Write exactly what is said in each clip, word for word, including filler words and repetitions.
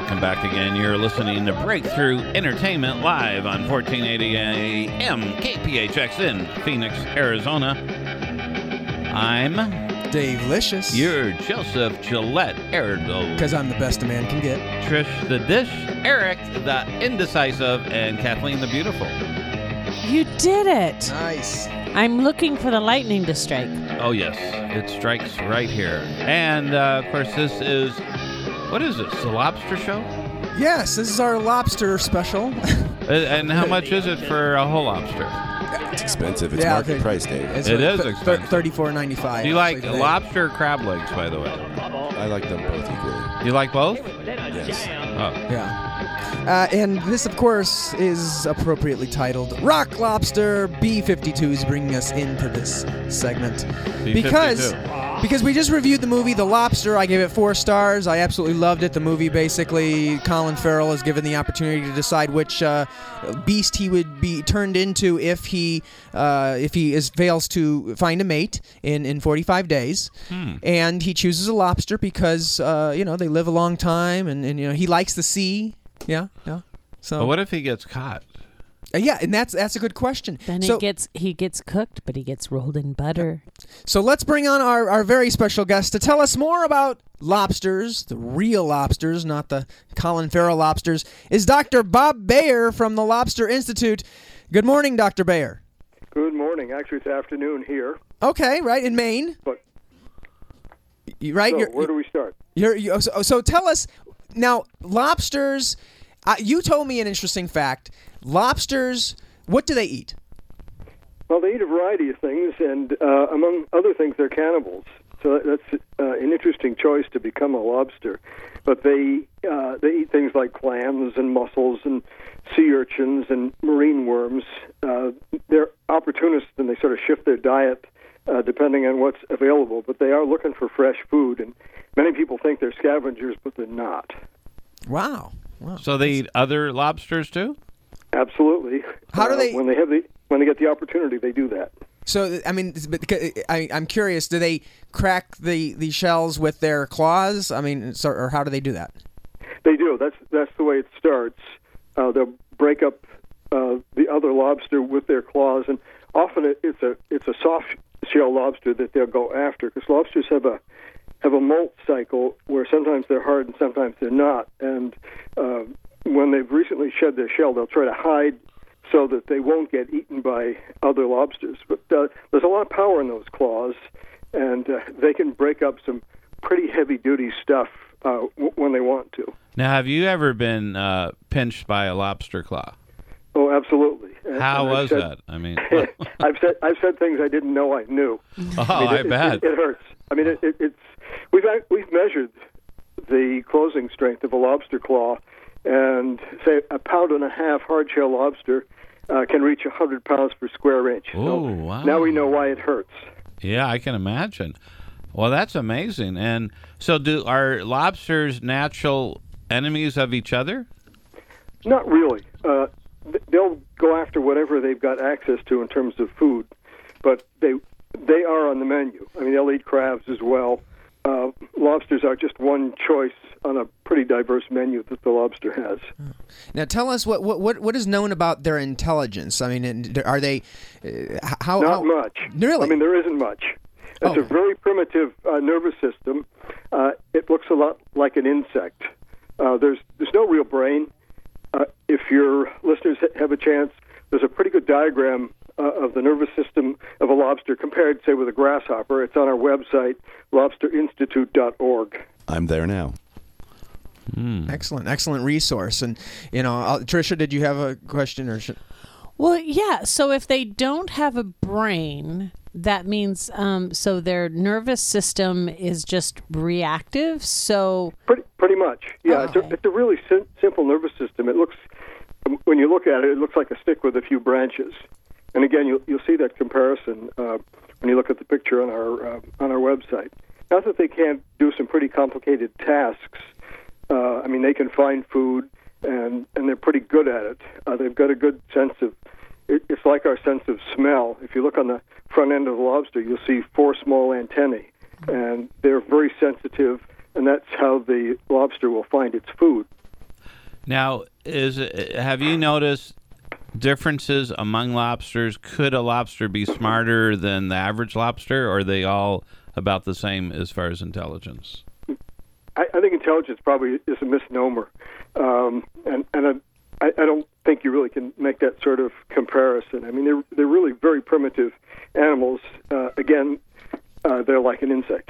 welcome back again. You're listening to Breakthrough Entertainment live on fourteen eighty A M K P H X in Phoenix, Arizona. I'm Dave Licious. You're Joseph Gillette Erdo. Because I'm the best a man can get. Trish the Dish, Eric the Indecisive, and Kathleen the Beautiful. You did it. Nice. I'm looking for the lightning to strike. Oh, yes. It strikes right here. And, uh, of course, this is, what is this, the Lobster Show? Yes, this is our lobster special. And how much is it for a whole lobster? It's expensive. It's Yeah, market okay. price, Dave. It's It like is th- expensive. thirty-four ninety-five. Do you like actually, today. lobster or crab legs, by the way? I like them both equally. You like both? Yes. Oh. Yeah. Uh, and this, of course, is appropriately titled Rock Lobster. B fifty-two is bringing us into this segment. B fifty-two. Because because we just reviewed the movie The Lobster. I gave it four stars. I absolutely loved it. The movie, basically, Colin Farrell is given the opportunity to decide which uh, beast he would be turned into if he uh, if he is fails to find a mate in, in forty-five days. Hmm. And he chooses a lobster because, uh, you know, they live a long time, and, and you know, he likes the sea. Yeah, yeah. So, But what if he gets caught? uh, yeah, and that's that's a good question. Then so, he gets he gets cooked, but he gets rolled in butter. so let's bring on our, our very special guest to tell us more about lobsters, the real lobsters, not the Colin Farrell lobsters, is Doctor Bob Bayer from the Lobster Institute. Good morning, Doctor Bayer. Good morning. Actually, it's afternoon here. Okay, right, in Maine. But You- right? so, You're- where do we start? You're, you, so, so tell us now, lobsters. Uh, you told me an interesting fact. Lobsters, what do they eat? Well, they eat a variety of things, and uh, among other things, they're cannibals. So that's uh, an interesting choice to become a lobster. But they uh, they eat things like clams and mussels and sea urchins and marine worms. Uh, they're opportunists, and they sort of shift their diet uh, depending on what's available. But they are looking for fresh food, and many people think they're scavengers, but they're not. Wow. Wow. So they eat other lobsters too? Absolutely. How do Uh, they- when they have the when they get the opportunity, they do that. So, I mean, it's- but I, I'm curious. Do they crack the, the shells with their claws? I mean, so, or how do they do that? They do. That's that's the way it starts. Uh, they'll break up uh, the other lobster with their claws, and often it, it's a it's a soft shell lobster that they'll go after, because lobsters have a have a molt cycle where sometimes they're hard and sometimes they're not. And uh, when they've recently shed their shell, they'll try to hide so that they won't get eaten by other lobsters. But uh, there's a lot of power in those claws, and uh, they can break up some pretty heavy-duty stuff uh, w- when they want to. Now, have you ever been uh, pinched by a lobster claw? Oh, absolutely. And- How and I've was said- that? I mean, I've said I've said things I didn't know I knew. oh, I, mean, I it, bet. It, it hurts. I mean, it, it, it's we've ac- we've measured the closing strength of a lobster claw, and say a pound and a half hard shell lobster uh, can reach one hundred pounds per square inch. Ooh, so wow. now we know why it hurts. Yeah, I can imagine. Well, that's amazing. And so, do are lobsters natural enemies of each other? Not really. Uh, th- they'll go after whatever they've got access to in terms of food, but they they are on the menu. I mean, they'll eat crabs as well. Uh, lobsters are just one choice on a pretty diverse menu that the lobster has. Now, tell us what what what, what is known about their intelligence. I mean, and are they uh, how Not how, much. Really? I mean, there isn't much. It's Oh. a very primitive uh, nervous system. Uh, it looks a lot like an insect. Uh, there's there's no real brain. Uh, if your listeners ha- have a chance, there's a pretty good diagram uh, of the nervous system of a lobster compared, say, with a grasshopper. It's on our website, lobster institute dot org. I'm there now. Excellent, excellent resource. And you know, I'll, Tricia, did you have a question or? Should... Well, yeah. So if they don't have a brain, that means um, so their nervous system is just reactive. So Pretty, pretty much, yeah. It's, Okay. a, it's a really sim- simple nervous system. It looks, when you look at it, it looks like a stick with a few branches. And again, you'll you'll see that comparison uh, when you look at the picture on our uh, on our website. Not that they can't do some pretty complicated tasks. Uh, I mean, they can find food, and and they're pretty good at it. Uh, they've got a good sense of. It, it's like our sense of smell. If you look on the front end of the lobster, you'll see four small antennae, and they're very sensitive, and that's how the lobster will find its food. Now, is it, have you noticed differences among lobsters? Could a lobster be smarter than the average lobster, or are they all about the same as far as intelligence? I, I think intelligence probably is a misnomer, um, and and I, I don't think you really can make that sort of comparison. I mean, they're they're really very primitive animals. Uh, again, uh, they're like an insect.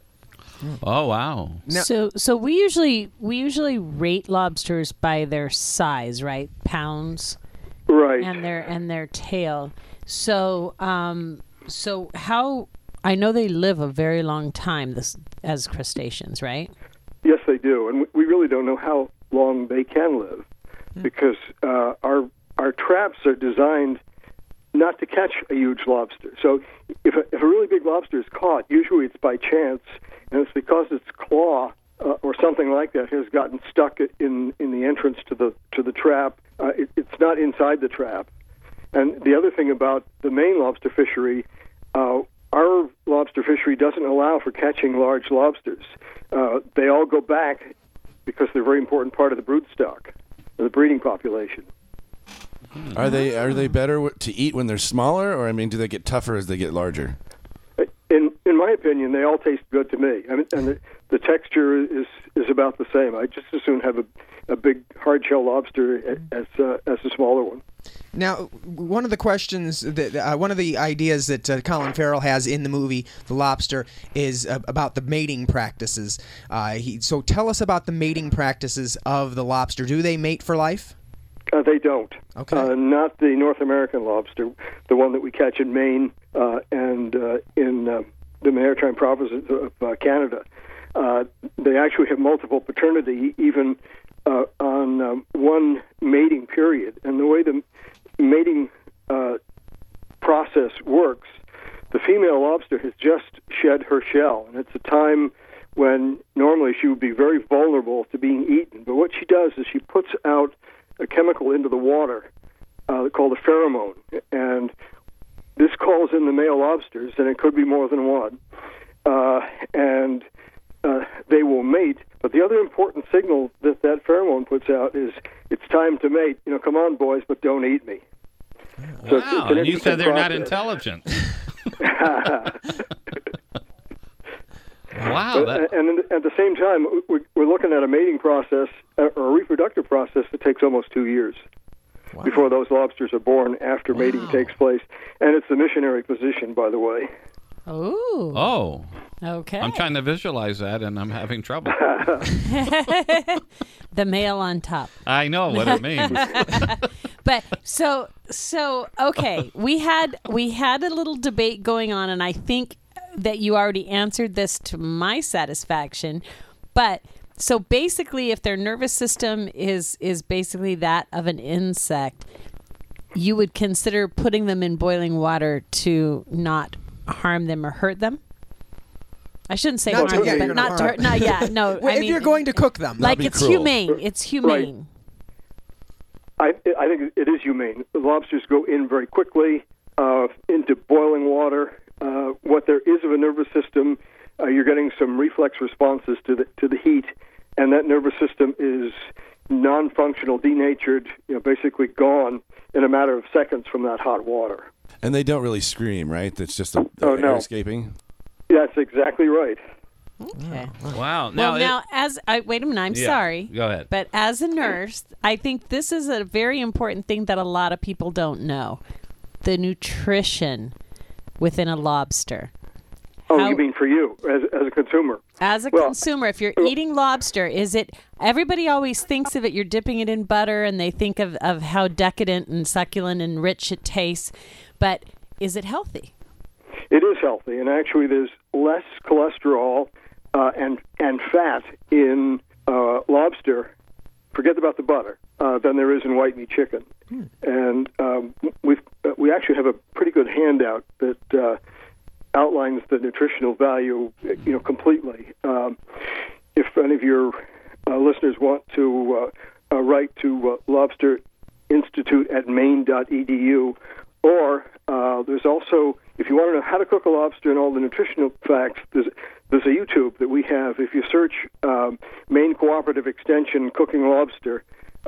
Oh wow! Now- so so we usually we usually rate lobsters by their size, right? Pounds. Right. And their and their tail. So um so how I know they live a very long time this as crustaceans, right? Yes, they do, and we really don't know how long they can live, because uh, our our traps are designed not to catch a huge lobster. So if a, if a really big lobster is caught, usually it's by chance, and it's because its claw uh, or something like that has gotten stuck in in the entrance to the to the trap. Uh, it, it's not inside the trap. And the other thing about the Maine lobster fishery, uh, our lobster fishery doesn't allow for catching large lobsters. Uh, they all go back because they're a very important part of the brood stock, of the breeding population. Are they are they better w- to eat when they're smaller, or I mean, do they get tougher as they get larger? In in my opinion, they all taste good to me. I mean, and the, the texture is is about the same. I just as soon have a a big hard shell lobster as uh, as a smaller one. Now, one of the questions, that uh, one of the ideas that uh, Colin Farrell has in the movie The Lobster is uh, about the mating practices. Uh, he, so tell us about the mating practices of the lobster. Do they mate for life? Uh, they don't. Okay. Uh, not the North American lobster, the one that we catch in Maine uh, and uh, in uh, the maritime provinces of uh, Canada. Uh, they actually have multiple paternity, even uh, on um, one mating period. And the way the mating uh, process works, the female lobster has just shed her shell, and it's a time when normally she would be very vulnerable to being eaten. But what she does is she puts out a chemical into the water uh, called a pheromone, and this calls in the male lobsters, and it could be more than one, uh, and uh, they will mate. But the other important signal that that pheromone puts out is it's time to mate. You know, come on, boys, but don't eat me. So it's- it's Wow, an and you interesting said they're not process. intelligent. Wow, But- that, and in- at the same time, we- we're looking at a mating process uh, or a reproductive process that takes almost two years before those lobsters are born after mating Wow. takes place. And it's the missionary position, by the way. Ooh. oh, Okay. I'm trying to visualize that, and I'm having trouble. The male on top. I know what it means. But so so okay, we had we had a little debate going on, and I think that you already answered this to my satisfaction. But so basically, if their nervous system is is basically that of an insect, you would consider putting them in boiling water to not harm them or hurt them. I shouldn't say Not to- harm yeah, them, you're but gonna not to harm. hurt. No, yeah, no. Well, I if mean, you're going to cook them. like be it's cruel. humane. It's humane. I, I think it is humane. The lobsters go in very quickly uh, into boiling water. Uh, what there is of a nervous system, uh, you're getting some reflex responses to the to the heat, and that nervous system is non-functional, denatured, you know, basically gone in a matter of seconds from that hot water. And they don't really scream, right? That's just a, Oh, air no. escaping. That's exactly right. Okay. Wow. Well, Now, now, it- as I wait a minute, I'm Yeah, sorry. go ahead. But as a nurse, I think this is a very important thing that a lot of people don't know: the nutrition within a lobster. Oh, How- you mean for you as as a consumer? As a Well, consumer, if you're eating lobster, is it? Everybody always thinks of it. You're dipping it in butter, and they think of of how decadent and succulent and rich it tastes. But is it healthy? It is healthy, and actually, there's less cholesterol uh, and and fat in uh, lobster. Forget about the butter. Uh, than there is in white meat chicken. And um, we uh, we actually have a pretty good handout that uh, outlines the nutritional value, you know, completely. Um, if any of your uh, listeners want to uh, uh, write to uh, Lobster Institute at maine dot e d u, or uh, there's also, if you want to know how to cook a lobster and all the nutritional facts, there's there's a YouTube that we have. If you search um, Maine Cooperative Extension Cooking Lobster,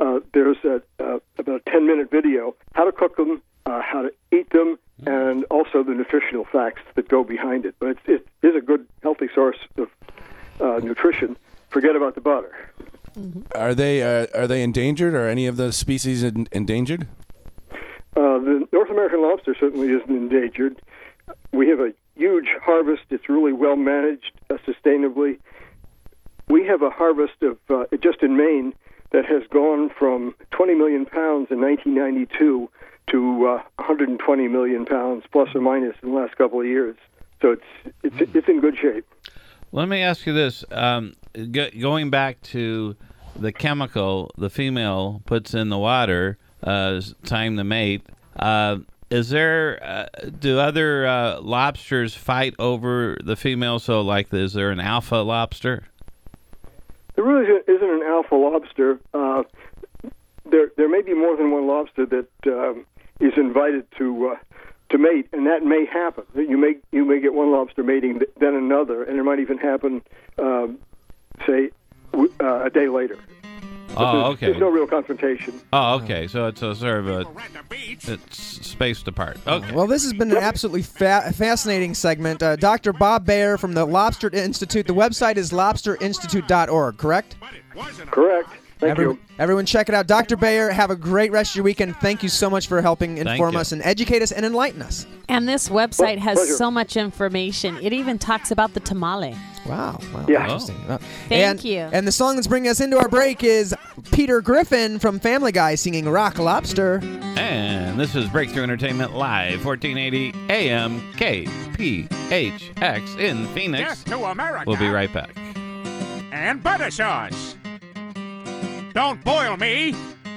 uh, there's a, uh, about a ten-minute video, how to cook them, uh, how to eat them, and also the nutritional facts that go behind it. But it, it is a good, healthy source of uh, nutrition. Forget about the butter. Are they uh, are they endangered? Are any of the species in, endangered? Uh, the North American lobster certainly isn't endangered. We have a huge harvest. It's really well managed uh, sustainably. We have a harvest of, uh, just in Maine, that has gone from twenty million pounds in nineteen ninety-two to uh, one hundred twenty million pounds, plus or minus, in the last couple of years. So it's it's it's in good shape. Let me ask you this. Um, go, going back to the chemical the female puts in the water, uh, time to mate, uh, is there, uh, do other uh, lobsters fight over the female? So, like, is there an alpha lobster? There really isn't an alpha lobster. Uh, there there may be more than one lobster that um, is invited to uh, to mate, and that may happen. You may you may get one lobster mating, then another, and it might even happen, um, say, w- uh, a day later. But Oh, there's, okay. There's no real confrontation. Oh, okay. So it's a sort of a, it's spaced apart. Okay. Well, this has been an absolutely fa- fascinating segment. Uh, Doctor Bob Bayer from the Lobster Institute. The website is lobster institute dot org, correct? Correct. Thank Every- you. Everyone check it out. Doctor Bayer, have a great rest of your weekend. Thank you so much for helping Thank inform you. us and educate us and enlighten us. And this website has Pleasure. so much information. It even talks about the tamale. Wow. wow Yeah. Interesting. Uh, Thank and, you. And the song that's bringing us into our break is Peter Griffin from Family Guy singing Rock Lobster. And this is Breakthrough Entertainment Live, fourteen eighty A M K P H X in Phoenix. Death to America. We'll be right back. And butter sauce. Don't boil me.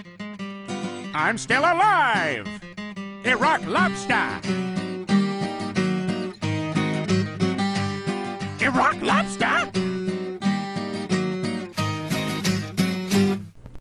I'm still alive. Iraq lobster. Iraq lobster?